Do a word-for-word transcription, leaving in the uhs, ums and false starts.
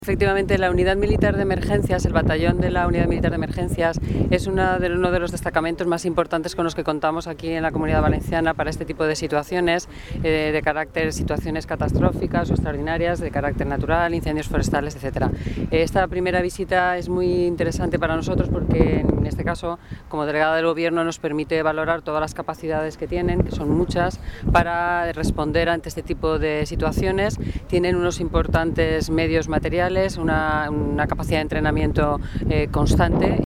Efectivamente, la Unidad Militar de Emergencias, el batallón de la Unidad Militar de Emergencias, es una de, uno de los destacamentos más importantes con los que contamos aquí en la Comunidad Valenciana para este tipo de situaciones, eh, de carácter, situaciones catastróficas o extraordinarias, de carácter natural, incendios forestales, etcétera. Esta primera visita es muy interesante para nosotros porque, en este caso, como delegada del Gobierno, nos permite valorar todas las capacidades que tienen, que son muchas, para responder ante este tipo de situaciones. Tienen unos importantes medios materiales, Una, una capacidad de entrenamiento eh, constante.